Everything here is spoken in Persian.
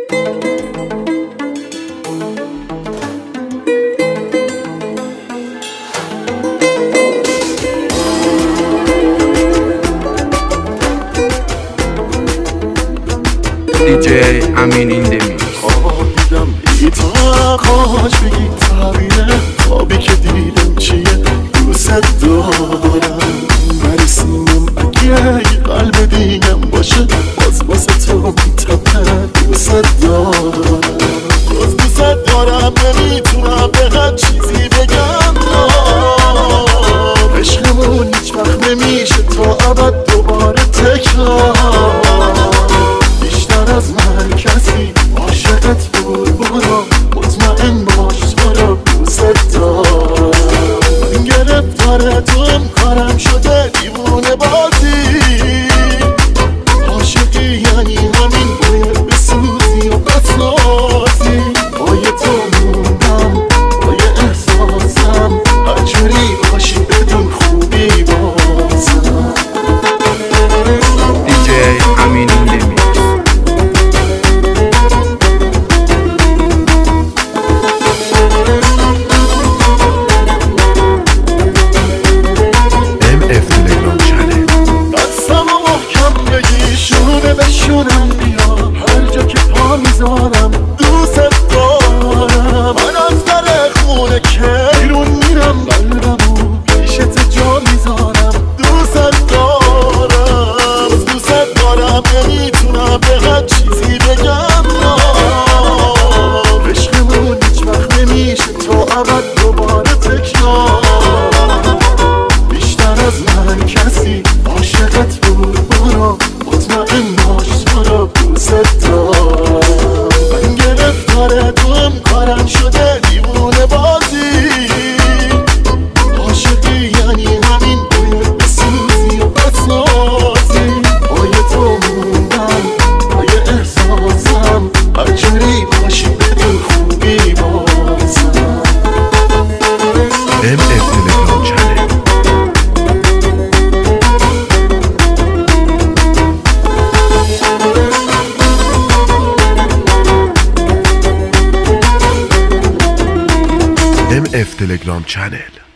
DJ امین این دمی خواهیدم بی تو نقاش بگی تعبیره خوابی که دیدم چیه دوست دارم برسیمم اگه قلب دیگم باشه باز واسه تو میتپه دوست دارم باز دوست دارم نمیتونم به هر چیزی بگم عشقمون هیچ وقت نمیشه تا ابد دوباره تکرار از من کسی عاشقت بود برو مطمئن باش تو رو دوست دارم من گرفتار توم کارم شده دیوونه بازی عاشقی یعنی همین باید بسوزی و بسازی بای تو موندم بای احساسم هر جوری باشی بدون خوبی بازم DJ امین این دمی بشونم بیا هر جا که پا میذارم دوست دارم من از در خونه که بیرون میرم قلبمو پیشت جا میذارم دوست دارم دوست دارم نمیتونم به هر چیزی بگم عشقمون هیچ وقت نمیشه تا ابد دوباره تکرار بیشتر از من کسی عاشقت بود برو مطمئن باش تو رو دوست دارم من گرفتار توم کارم شده دیوونه بازی عاشقی یعنی همین باید بسوزی و بسازی بای تو موندم بای احساسم هر جوری باشی بدون خوبی بازم MF تلگرام چنل MF تلگرام چنل